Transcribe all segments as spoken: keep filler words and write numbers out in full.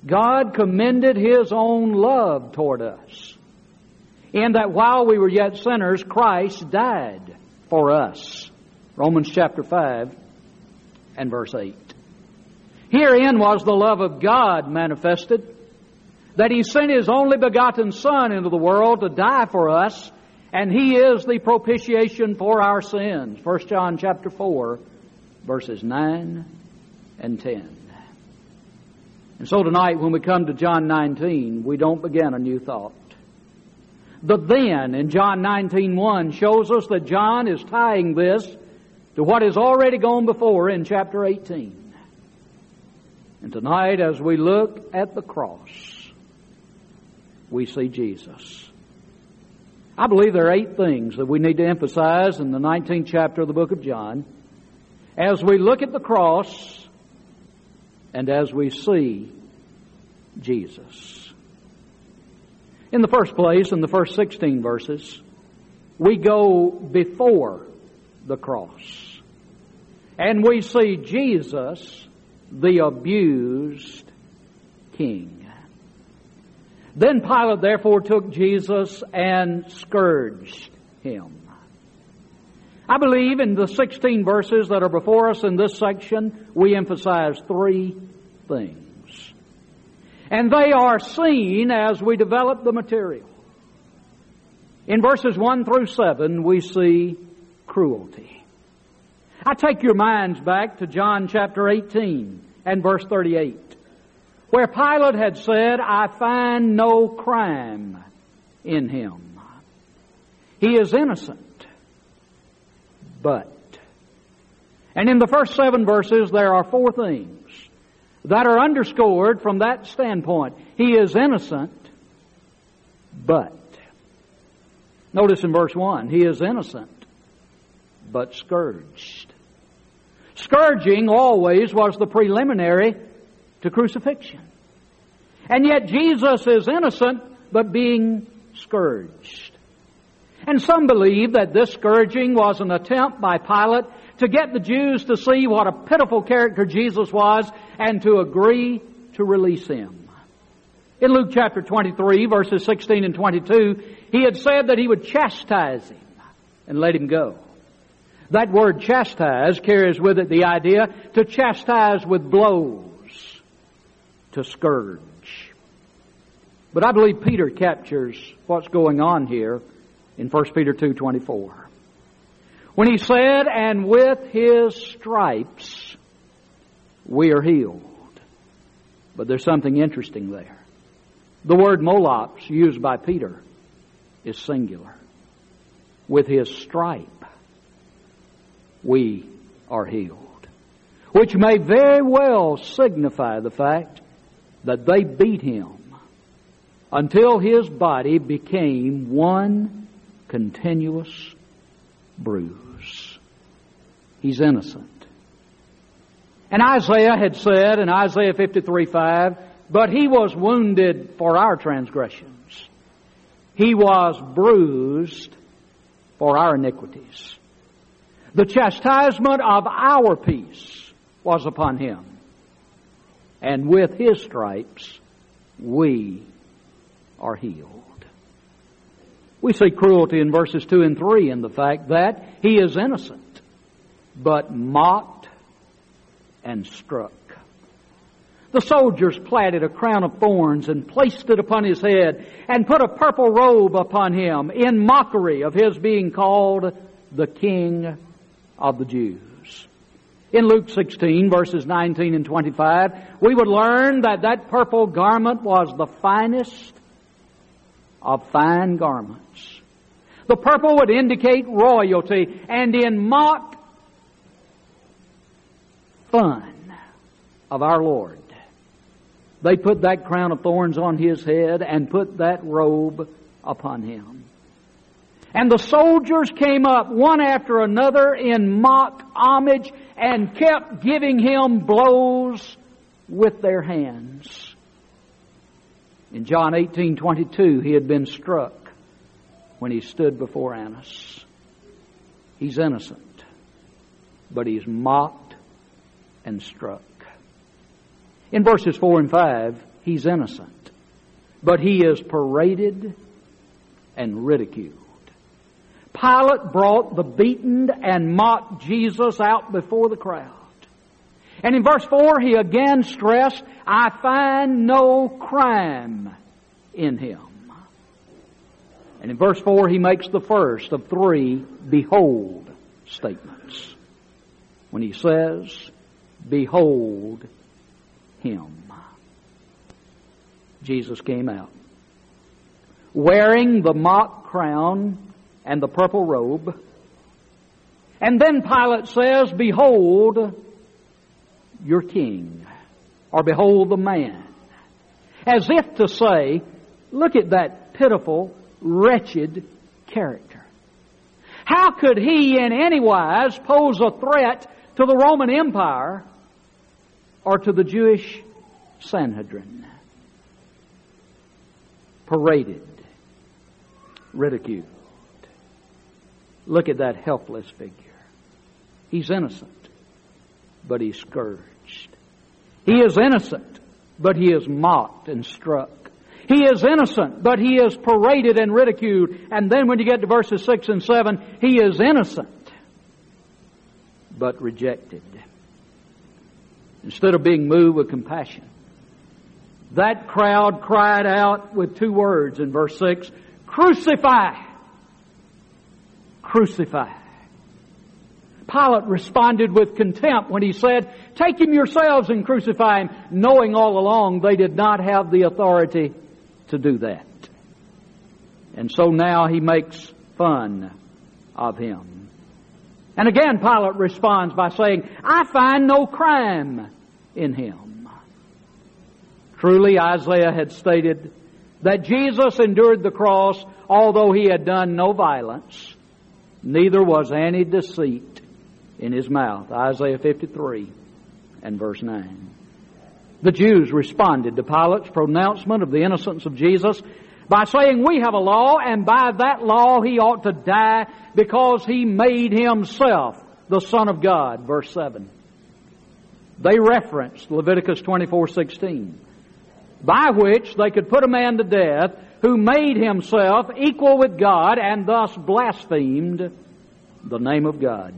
God commended His own love toward us, in that while we were yet sinners, Christ died for us. Romans chapter five and verse eight. Herein was the love of God manifested, that He sent His only begotten Son into the world to die for us, and He is the propitiation for our sins. First John chapter four, verses nine and ten. And so tonight when we come to John nineteen, we don't begin a new thought. The then in John nineteen one shows us that John is tying this to what has already gone before in chapter eighteen. And tonight, as we look at the cross, we see Jesus. I believe there are eight things that we need to emphasize in the nineteenth chapter of the book of John as we look at the cross and as we see Jesus. In the first place, in the first sixteen verses, we go before the cross, and we see Jesus, the abused king. Then Pilate therefore took Jesus and scourged Him. I believe in the sixteen verses that are before us in this section, we emphasize three things. And they are seen as we develop the material. In verses one through seven, we see cruelty. I take your minds back to John chapter eighteen and verse thirty-eight, where Pilate had said, I find no crime in Him. He is innocent, but. And in the first seven verses, there are four things that are underscored from that standpoint. He is innocent, but. Notice in verse one, He is innocent, but scourged. Scourging always was the preliminary to crucifixion. And yet Jesus is innocent, but being scourged. And some believe that this scourging was an attempt by Pilate to get the Jews to see what a pitiful character Jesus was and to agree to release Him. In Luke chapter twenty-three, verses sixteen and twenty-two, He had said that He would chastise Him and let Him go. That word chastise carries with it the idea to chastise with blows, to scourge. But I believe Peter captures what's going on here in First Peter two twenty-four. When he said, and with His stripes we are healed. But there's something interesting there. The word molops used by Peter is singular. With His stripe we are healed. Which may very well signify the fact that they beat Him until His body became one continuous bruise. He's innocent. And Isaiah had said in Isaiah fifty-three five, but He was wounded for our transgressions. He was bruised for our iniquities. The chastisement of our peace was upon Him. And with His stripes we are healed. We see cruelty in verses two and three in the fact that He is innocent, but mocked and struck. The soldiers platted a crown of thorns and placed it upon His head and put a purple robe upon Him in mockery of His being called the King of the Jews. In Luke sixteen, verses nineteen and twenty-five, we would learn that that purple garment was the finest of fine garments. The purple would indicate royalty, and in mock fun of our Lord, they put that crown of thorns on His head and put that robe upon Him. And the soldiers came up one after another in mock homage and kept giving Him blows with their hands. In John eighteen twenty-two, He had been struck when He stood before Annas. He's innocent, but He's mocked and struck. In verses four and five, he's innocent, but he is paraded and ridiculed. Pilate brought the beaten and mocked Jesus out before the crowd. And in verse four, he again stressed, I find no crime in him. And in verse four, he makes the first of three behold statements. When he says, behold him. Jesus came out, wearing the mock crown and the purple robe. And then Pilate says, behold your king, or behold the man. As if to say, look at that pitiful, wretched character. How could he in any wise pose a threat to the Roman Empire or to the Jewish Sanhedrin? Paraded, ridiculed. Look at that helpless figure. He's innocent, but he's scourged. He is innocent, but he is mocked and struck. He is innocent, but he is paraded and ridiculed. And then when you get to verses six and seven, he is innocent, but rejected. Instead of being moved with compassion, that crowd cried out with two words in verse six, crucify! Crucify. Pilate responded with contempt when he said, take him yourselves and crucify him, knowing all along they did not have the authority to do that. And so now he makes fun of him. And again Pilate responds by saying, I find no crime in him. Truly Isaiah had stated that Jesus endured the cross although he had done no violence, neither was any deceit in his mouth. Isaiah fifty-three and verse nine. The Jews responded to Pilate's pronouncement of the innocence of Jesus by saying, we have a law, and by that law he ought to die because he made himself the Son of God. Verse seven. They referenced Leviticus twenty-four sixteen, by which they could put a man to death who made himself equal with God and thus blasphemed the name of God.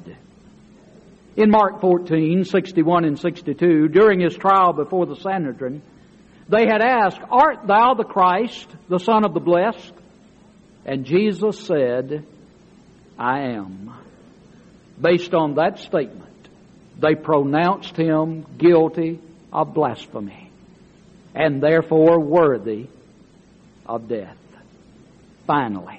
In Mark fourteen, sixty-one and sixty-two, during his trial before the Sanhedrin, they had asked, art thou the Christ, the Son of the Blessed? And Jesus said, I am. Based on that statement, they pronounced him guilty of blasphemy and therefore worthy of death. Finally,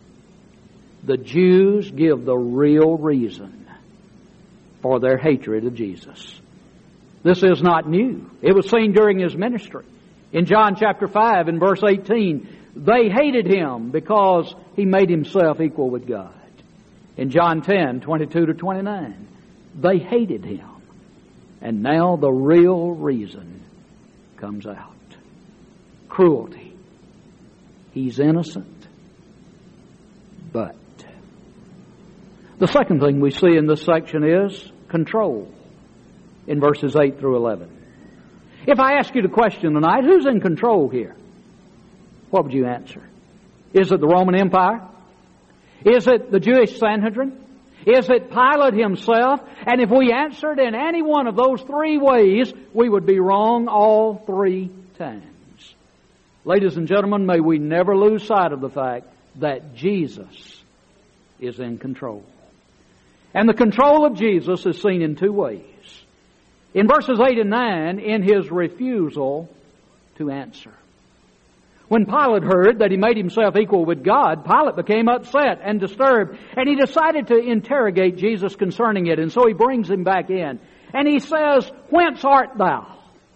the Jews give the real reason for their hatred of Jesus. This is not new. It was seen during his ministry. In John chapter five and verse eighteen, they hated him because he made himself equal with God. In John ten, twenty-two to twenty-nine, they hated him. And now the real reason comes out. Cruelty. He's innocent, but. The second thing we see in this section is control in verses eight through eleven. If I ask you the question tonight, who's in control here? What would you answer? Is it the Roman Empire? Is it the Jewish Sanhedrin? Is it Pilate himself? And if we answered in any one of those three ways, we would be wrong all three times. Ladies and gentlemen, may we never lose sight of the fact that Jesus is in control. And the control of Jesus is seen in two ways. In verses eight and nine, in his refusal to answer. When Pilate heard that he made himself equal with God, Pilate became upset and disturbed, and he decided to interrogate Jesus concerning it. And so he brings him back in. And he says, whence art thou?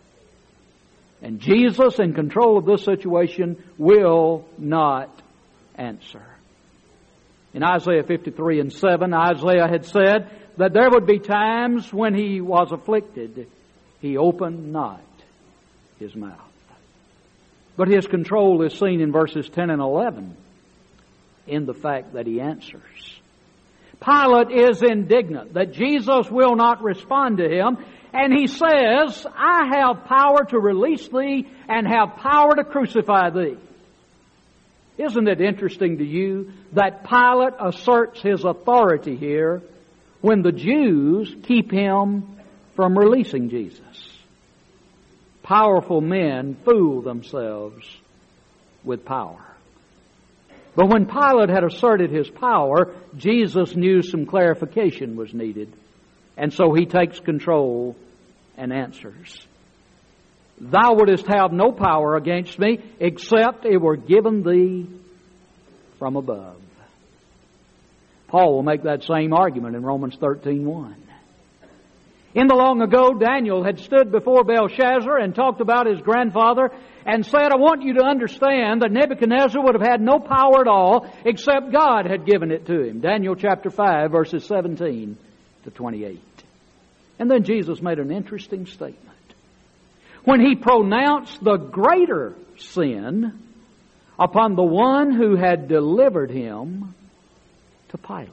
And Jesus, in control of this situation, will not answer. In Isaiah fifty-three and seven, Isaiah had said that there would be times when he was afflicted, he opened not his mouth. But his control is seen in verses ten and eleven in the fact that he answers. Pilate is indignant that Jesus will not respond to him, And he says, I have power to release thee and have power to crucify thee. Isn't it interesting to you that Pilate asserts his authority here when the Jews keep him from releasing Jesus? Powerful men fool themselves with power. But when Pilate had asserted his power, Jesus knew some clarification was needed. And so he takes control and answers. Thou wouldest have no power against me, except it were given thee from above. Paul will make that same argument in Romans thirteen one. In the long ago, Daniel had stood before Belshazzar and talked about his grandfather and said, I want you to understand that Nebuchadnezzar would have had no power at all except God had given it to him. Daniel chapter five, verses seventeen to twenty-eight. And then Jesus made an interesting statement. When he pronounced the greater sin upon the one who had delivered him to Pilate.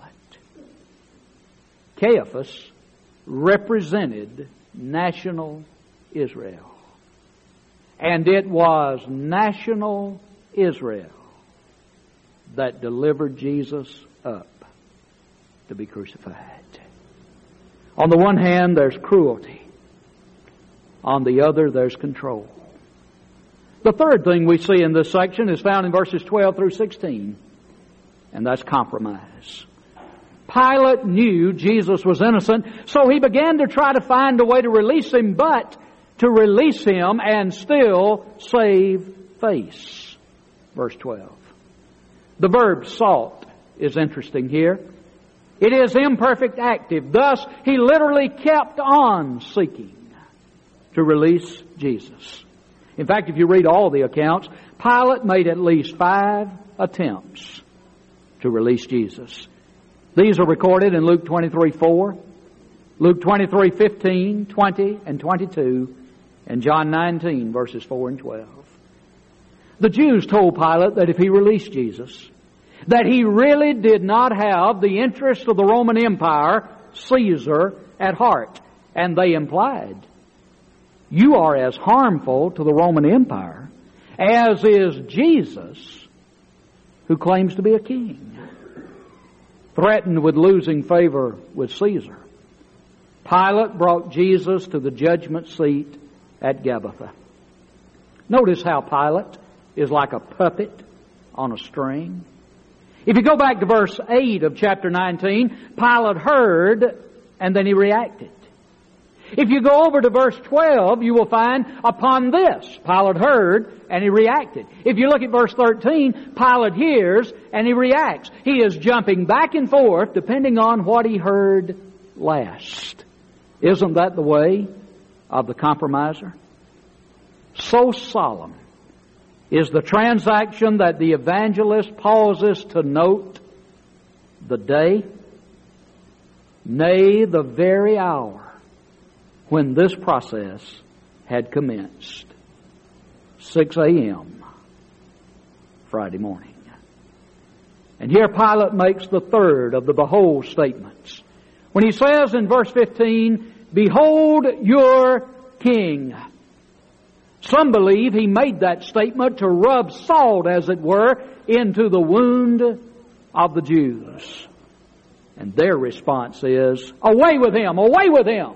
Caiaphas represented national Israel. And it was national Israel that delivered Jesus up to be crucified. On the one hand, there's cruelty. On the other, there's control. The third thing we see in this section is found in verses twelve through sixteen, and that's compromise. Pilate knew Jesus was innocent, so he began to try to find a way to release him, but to release him and still save face. Verse twelve. The verb sought is interesting here. It is imperfect active. Thus, he literally kept on seeking to release Jesus. In fact, if you read all the accounts, Pilate made at least five attempts to release Jesus. These are recorded in Luke twenty-three four, Luke twenty-three fifteen, twenty, and twenty-two, and John nineteen, verses four and twelve. The Jews told Pilate that if he released Jesus, that he really did not have the interest of the Roman Empire, Caesar, at heart. And they implied, you are as harmful to the Roman Empire as is Jesus, who claims to be a king. Threatened with losing favor with Caesar, Pilate brought Jesus to the judgment seat at Gabbatha. Notice how Pilate is like a puppet on a string. If you go back to verse eight of chapter nineteen, Pilate heard and then he reacted. If you go over to verse twelve, you will find, upon this, Pilate heard and he reacted. If you look at verse thirteen, Pilate hears and he reacts. He is jumping back and forth depending on what he heard last. Isn't that the way of the compromiser? So solemn is the transaction that the evangelist pauses to note the day, nay, the very hour when this process had commenced. six a.m. Friday morning. And here Pilate makes the third of the behold statements. When he says in verse fifteen, behold your king. Some believe he made that statement to rub salt, as it were, into the wound of the Jews. And their response is, away with him, away with him.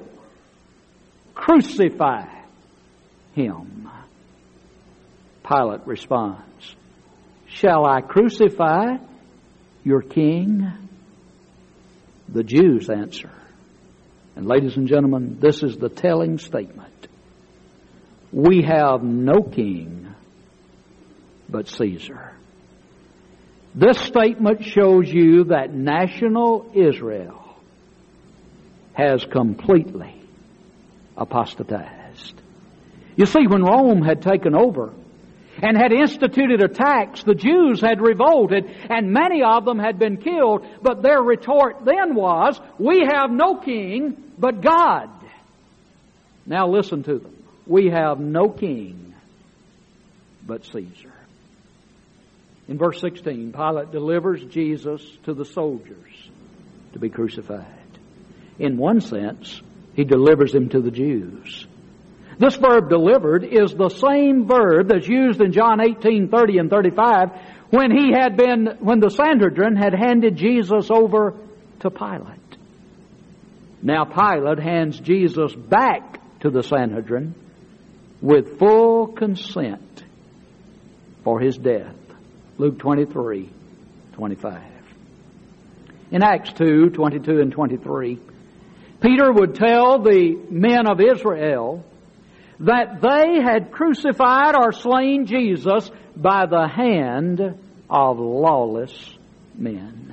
Crucify him. Pilate responds, shall I crucify your king? The Jews answer. And ladies and gentlemen, this is the telling statement. We have no king but Caesar. This statement shows you that national Israel has completely apostatized. You see, when Rome had taken over and had instituted a tax, the Jews had revolted and many of them had been killed, but their retort then was, we have no king but God. Now listen to them. We have no king but Caesar. In verse sixteen, Pilate delivers Jesus to the soldiers to be crucified. In one sense, He delivers him to the Jews. This verb delivered is the same verb that's used in John eighteen, thirty and thirty-five when he had been, when the Sanhedrin had handed Jesus over to Pilate. Now Pilate hands Jesus back to the Sanhedrin with full consent for his death. Luke twenty-three, twenty-five. In Acts two, twenty-two and twenty-three, Peter would tell the men of Israel that they had crucified or slain Jesus by the hand of lawless men.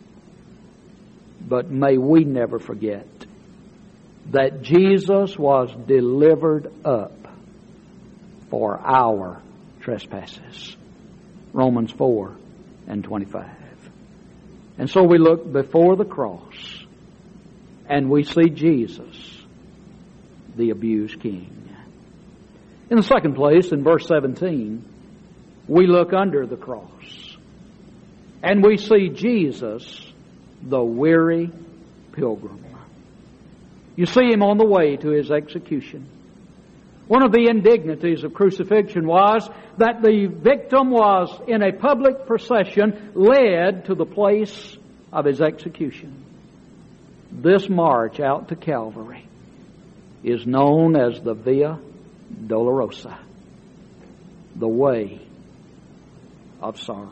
But may we never forget that Jesus was delivered up for our trespasses. Romans four and twenty-five. And so we look before the cross and we see Jesus, the abused king. In the second place, in verse seventeen, we look under the cross and we see Jesus, the weary pilgrim. You see him on the way to his execution. One of the indignities of crucifixion was that the victim was in a public procession led to the place of his execution. This march out to Calvary is known as the Via Dolorosa, the way of sorrow.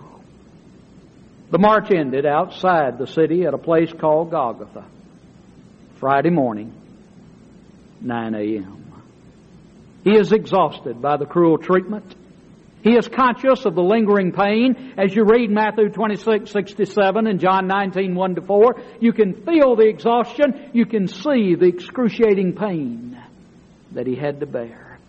The march ended outside the city at a place called Golgotha, Friday morning, nine a.m. He is exhausted by the cruel treatment. He is conscious of the lingering pain. As you read Matthew twenty-six, sixty-seven and John nineteen, one to four, you can feel the exhaustion. You can see the excruciating pain that he had to bear.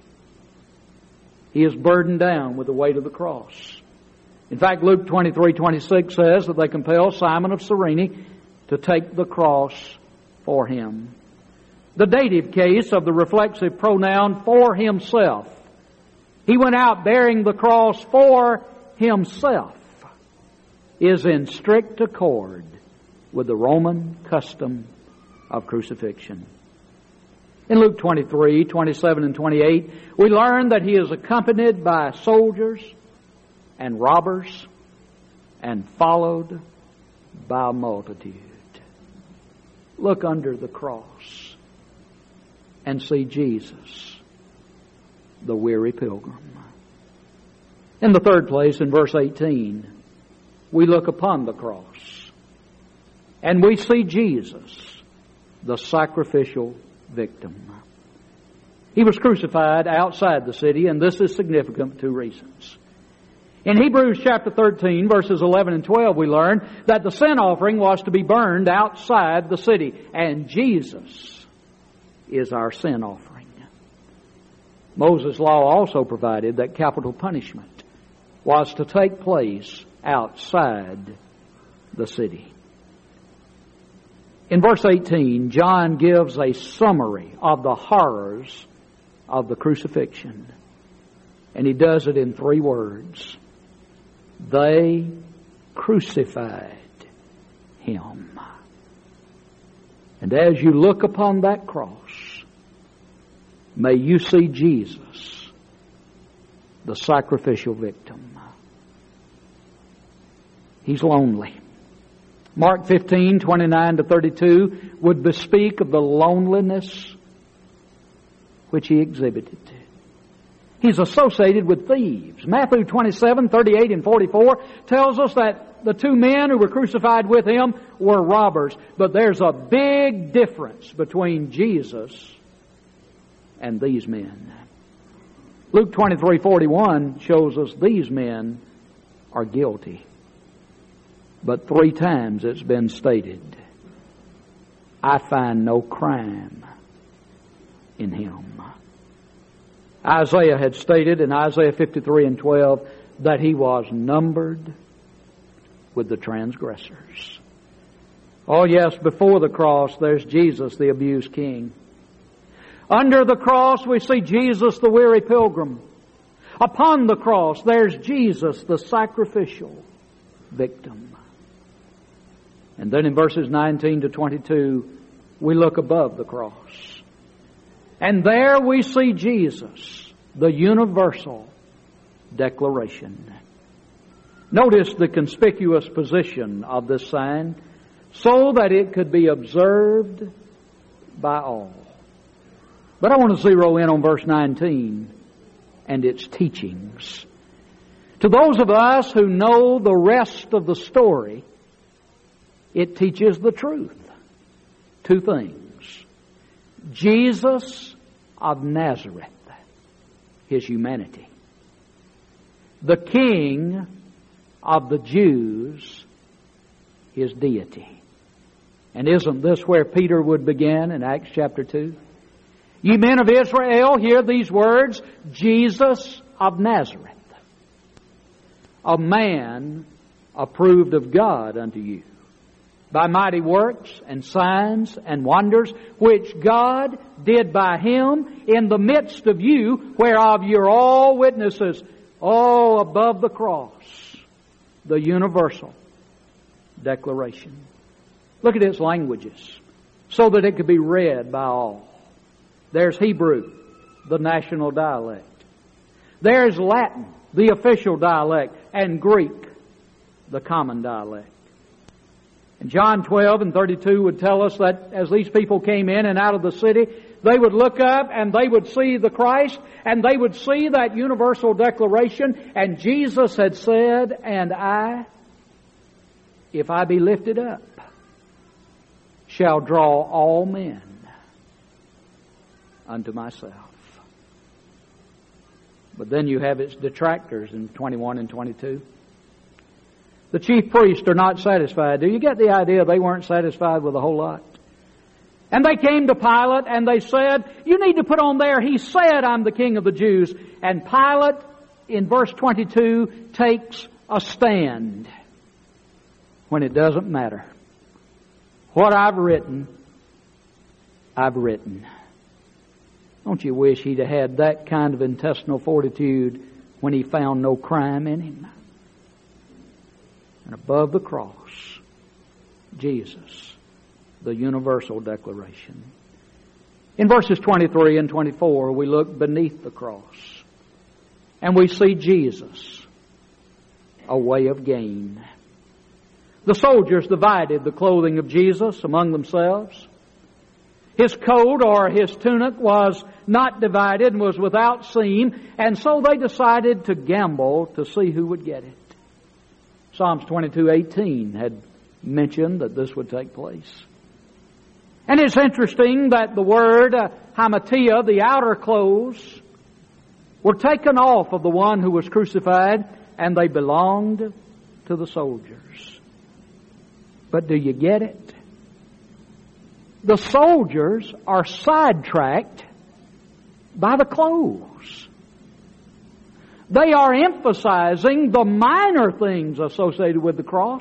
He is burdened down with the weight of the cross. In fact, Luke twenty-three, twenty-six says that they compel Simon of Cyrene to take the cross for him. The dative case of the reflexive pronoun for himself. He went out bearing the cross for himself is in strict accord with the Roman custom of crucifixion. In Luke twenty-three, twenty-seven and twenty-eight, we learn that he is accompanied by soldiers and robbers and followed by a multitude. Look under the cross and see Jesus, the weary pilgrim. In the third place, in verse eighteen, we look upon the cross and we see Jesus, the sacrificial victim. He was crucified outside the city, and this is significant for two reasons. In Hebrews chapter thirteen, verses eleven and twelve, we learn that the sin offering was to be burned outside the city, and Jesus is our sin offering. Moses' law also provided that capital punishment was to take place outside the city. In verse eighteen, John gives a summary of the horrors of the crucifixion, and he does it in three words. They crucified him. And as you look upon that cross, may you see Jesus, the sacrificial victim. He's lonely. Mark fifteen, twenty-nine to thirty-two would bespeak of the loneliness which he exhibited. He's associated with thieves. Matthew twenty-seven, thirty-eight and forty-four tells us that the two men who were crucified with him were robbers. But there's a big difference between Jesus and these men. Luke twenty-three, forty-one shows us these men are guilty. But three times it's been stated, I find no crime in him. Isaiah had stated in Isaiah fifty-three and twelve that he was numbered with the transgressors. Oh yes, before the cross there's Jesus, the abused king. Under the cross we see Jesus, the weary pilgrim. Upon the cross there's Jesus, the sacrificial victim. And then in verses nineteen to twenty-two we look above the cross And there we see Jesus, the universal declaration. Notice the conspicuous position of this sign, so that it could be observed by all. But I want to zero in on verse nineteen and its teachings. To those of us who know the rest of the story, it teaches the truth. Two things. Jesus of Nazareth, His humanity. The King of the Jews, His deity. And isn't this where Peter would begin in Acts chapter two? Ye men of Israel, hear these words, Jesus of Nazareth, a man approved of God unto you, by mighty works and signs and wonders, which God did by Him in the midst of you, whereof you're all witnesses. Oh, above the cross, the universal declaration. Look at its languages, so that it could be read by all. There's Hebrew, the national dialect. There's Latin, the official dialect, and Greek, the common dialect. And John twelve and thirty-two would tell us that as these people came in and out of the city, they would look up and they would see the Christ, and they would see that universal declaration. And Jesus had said, and I, if I be lifted up, shall draw all men unto myself. But then you have its detractors in twenty-one and twenty-two. The chief priests are not satisfied. Do you get the idea they weren't satisfied with a whole lot? And they came to Pilate and they said, you need to put on there, he said, I'm the King of the Jews. And Pilate, in verse twenty-two, takes a stand when it doesn't matter. What I've written, I've written. Don't you wish he'd have had that kind of intestinal fortitude when he found no crime in him? And above the cross, Jesus, the universal declaration. In verses twenty-three and twenty-four, we look beneath the cross, and we see Jesus, a way of gain. The soldiers divided the clothing of Jesus among themselves. His coat or his tunic was not divided and was without seam, and so they decided to gamble to see who would get it. Psalms twenty-two eighteen had mentioned that this would take place. And it's interesting that the word uh, hamatia, the outer clothes, were taken off of the one who was crucified, and they belonged to the soldiers. But do you get it? The soldiers are sidetracked by the clothes. They are emphasizing the minor things associated with the cross,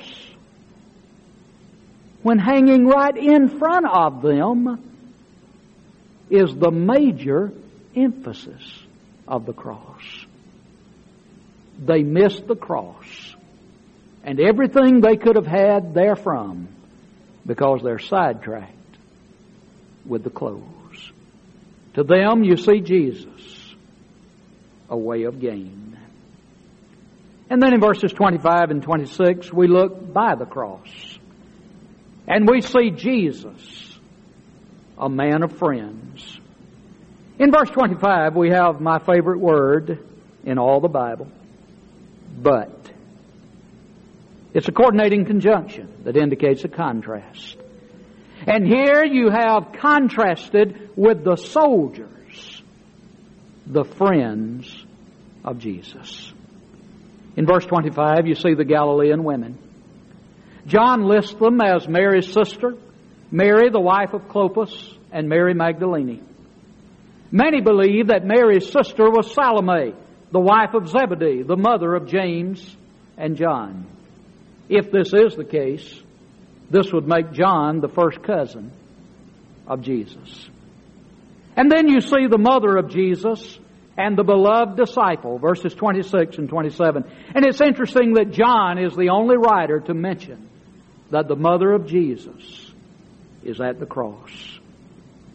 when hanging right in front of them is the major emphasis of the cross. They missed the cross and everything they could have had therefrom because they're sidetracked with the clothes. To them, you see Jesus, a way of gain. And then in verses twenty-five and twenty-six, we look by the cross. And we see Jesus, a man of friends. In verse twenty-five, we have my favorite word in all the Bible, but. It's a coordinating conjunction that indicates a contrast. And here you have contrasted with the soldiers, the friends of Jesus. In verse twenty-five, you see the Galilean women. John lists them as Mary's sister, Mary the wife of Clopas, and Mary Magdalene. Many believe that Mary's sister was Salome, the wife of Zebedee, the mother of James and John. If this is the case, this would make John the first cousin of Jesus. And then you see the mother of Jesus and the beloved disciple, verses twenty-six and twenty-seven. And it's interesting that John is the only writer to mention that the mother of Jesus is at the cross.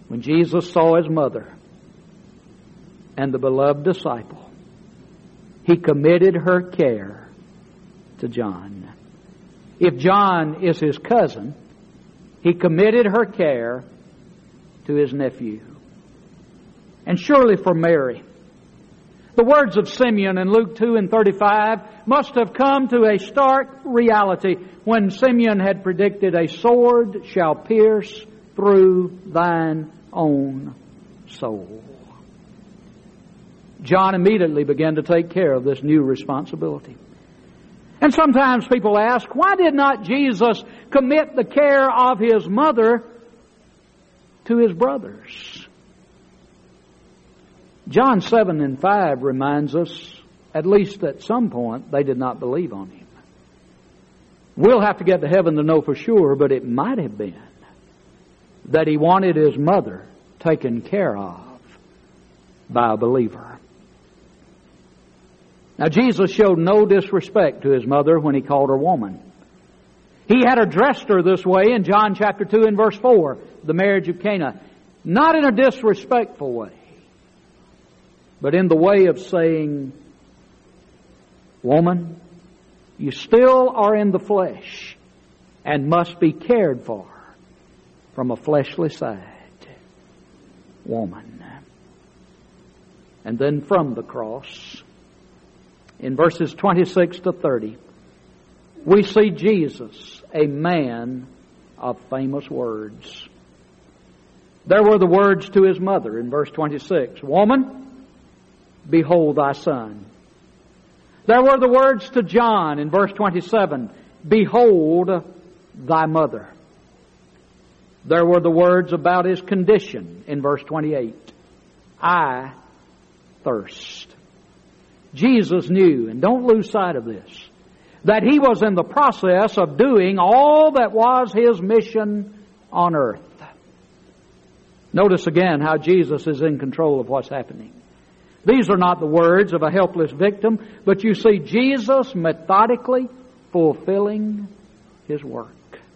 When Jesus saw His mother and the beloved disciple, He committed her care to John. If John is His cousin, He committed her care to His nephew. And surely for Mary, the words of Simeon in Luke two and thirty-five must have come to a stark reality when Simeon had predicted, "A sword shall pierce through thine own soul." John immediately began to take care of this new responsibility. And sometimes people ask, why did not Jesus commit the care of His mother to His brothers? John seven and five reminds us, at least at some point, they did not believe on Him. We'll have to get to heaven to know for sure, but it might have been that He wanted His mother taken care of by a believer. Now, Jesus showed no disrespect to His mother when He called her woman. He had addressed her this way in John chapter two and verse four, the marriage of Cana. Not in a disrespectful way, but in the way of saying, "Woman, you still are in the flesh and must be cared for from a fleshly side." Woman. And then from the cross, in verses twenty-six to thirty, we see Jesus, a man of famous words. There were the words to His mother in verse twenty-six, "Woman, behold thy son." There were the words to John in verse twenty-seven, "Behold thy mother." There were the words about His condition in verse twenty-eight, "I thirst." Jesus knew, and don't lose sight of this, that He was in the process of doing all that was His mission on earth. Notice again how Jesus is in control of what's happening. These are not the words of a helpless victim, but you see Jesus methodically fulfilling His work.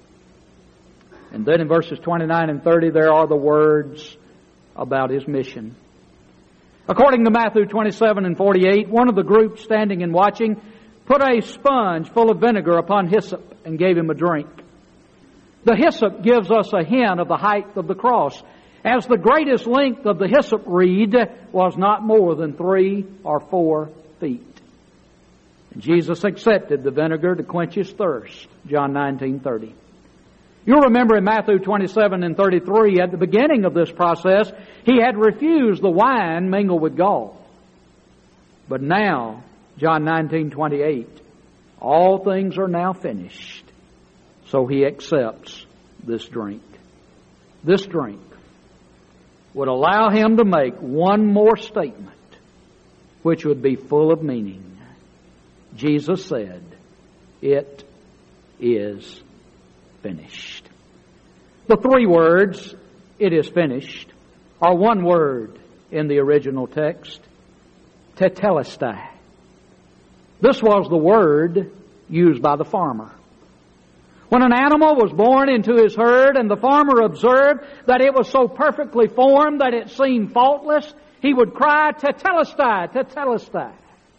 And then in verses twenty-nine and thirty, there are the words about His mission. According to Matthew twenty-seven and forty-eight, one of the group standing and watching put a sponge full of vinegar upon hyssop and gave Him a drink. The hyssop gives us a hint of the height of the cross, as the greatest length of the hyssop reed was not more than three or four feet. And Jesus accepted the vinegar to quench His thirst, John nineteen thirty. You'll remember in Matthew twenty-seven and thirty-three, at the beginning of this process, He had refused the wine mingled with gall. But now, John nineteen twenty-eight, all things are now finished. So He accepts this drink. This drink would allow Him to make one more statement, which would be full of meaning. Jesus said, "It is finished." The three words, "it is finished," are one word in the original text, tetelestai. This was the word used by the farmer. When an animal was born into his herd and the farmer observed that it was so perfectly formed that it seemed faultless, he would cry, "Tetelestai, tetelestai."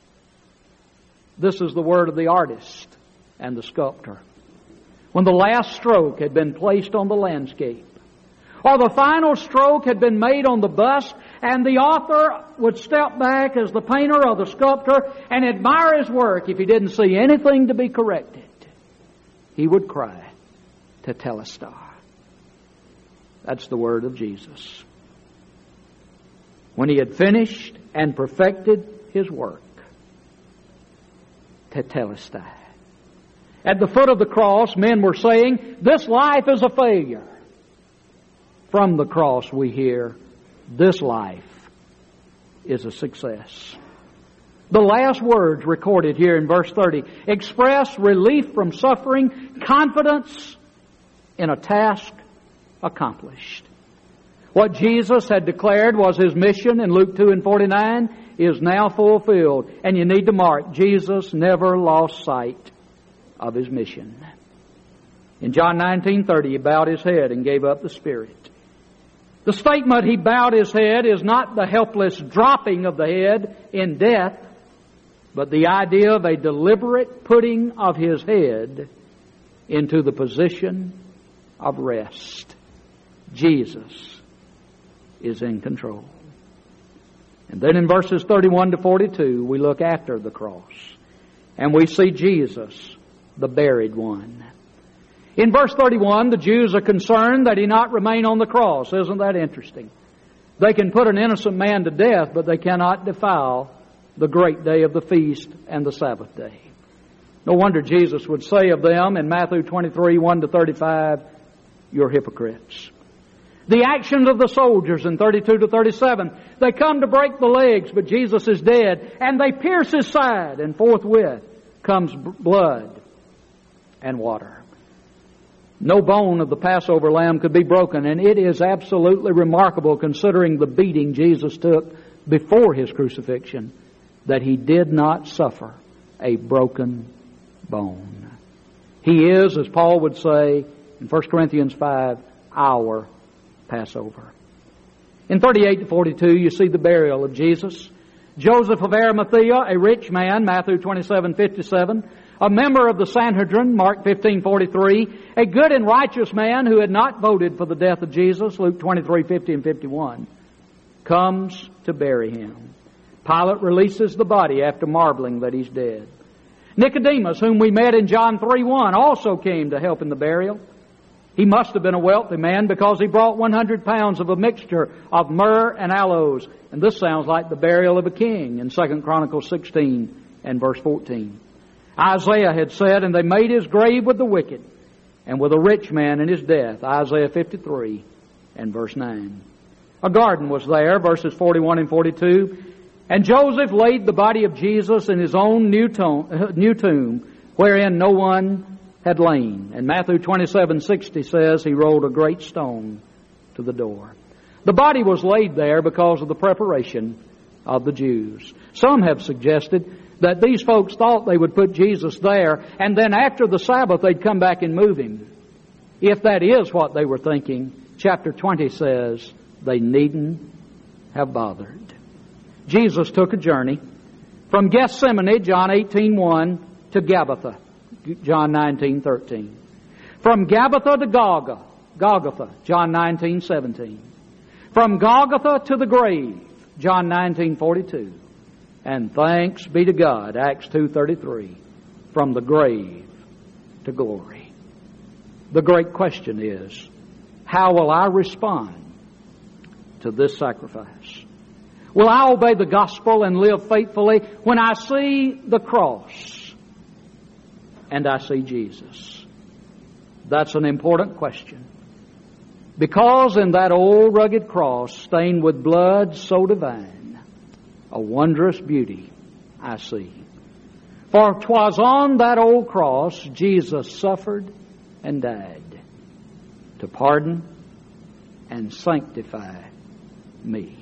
This is the word of the artist and the sculptor. When the last stroke had been placed on the landscape, or the final stroke had been made on the bust, and the author would step back as the painter or the sculptor and admire his work if he didn't see anything to be corrected, he would cry, "Tetelestai." That's the word of Jesus. When He had finished and perfected His work, tetelestai. At the foot of the cross, men were saying, "This life is a failure." From the cross we hear, "This life is a success." The last words recorded here in verse thirty express relief from suffering, confidence in a task accomplished. What Jesus had declared was His mission in Luke two and forty-nine is now fulfilled. And you need to mark, Jesus never lost sight of His mission. In John nineteen thirty, He bowed His head and gave up the spirit. The statement, He bowed His head, is not the helpless dropping of the head in death, but the idea of a deliberate putting of His head into the position of rest. Jesus is in control. And then in verses thirty-one to forty-two, we look after the cross, and we see Jesus, the buried one. In verse thirty-one, the Jews are concerned that He not remain on the cross. Isn't that interesting? They can put an innocent man to death, but they cannot defile the great day of the feast and the Sabbath day. No wonder Jesus would say of them in Matthew twenty-three, one to thirty-five, "You're hypocrites." The actions of the soldiers in thirty-two to thirty-seven, they come to break the legs, but Jesus is dead, and they pierce His side, and forthwith comes blood and water. No bone of the Passover lamb could be broken, and it is absolutely remarkable, considering the beating Jesus took before His crucifixion, that He did not suffer a broken bone. He is, as Paul would say in First Corinthians five, our Passover. In thirty-eight to forty-two, you see the burial of Jesus. Joseph of Arimathea, a rich man, Matthew twenty-seven fifty-seven, a member of the Sanhedrin, Mark fifteen forty-three, a good and righteous man who had not voted for the death of Jesus, Luke twenty-three fifty and fifty-one, comes to bury Him. Pilate releases the body after marveling that He's dead. Nicodemus, whom we met in John three one, also came to help in the burial. He must have been a wealthy man, because he brought one hundred pounds of a mixture of myrrh and aloes. And this sounds like the burial of a king in Second Chronicles sixteen and verse fourteen. Isaiah had said, "And they made his grave with the wicked, and with a rich man in his death." Isaiah fifty-three and verse nine. A garden was there, verses forty-one and forty-two. And Joseph laid the body of Jesus in his own new tomb, new tomb wherein no one had lain. And Matthew twenty-seven sixty says He rolled a great stone to the door. The body was laid there because of the preparation of the Jews. Some have suggested that these folks thought they would put Jesus there, and then after the Sabbath they'd come back and move Him. If that is what they were thinking, chapter twenty says they needn't have bothered. Jesus took a journey from Gethsemane, John eighteen one, to Gabbatha, John nineteen thirteen. From Gabbatha to Golgotha, Golgotha, John nineteen seventeen. From Golgotha to the grave, John nineteen forty-two. And thanks be to God, Acts two thirty-three, from the grave to glory. The great question is, how will I respond to this sacrifice? Will I obey the gospel and live faithfully when I see the cross and I see Jesus? That's an important question. Because in that old rugged cross, stained with blood so divine, a wondrous beauty I see. For 'twas on that old cross Jesus suffered and died to pardon and sanctify me.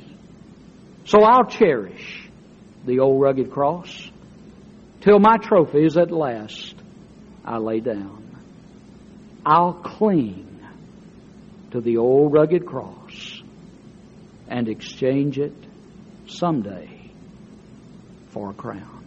So I'll cherish the old rugged cross till my trophies at last I lay down. I'll cling to the old rugged cross and exchange it someday for a crown.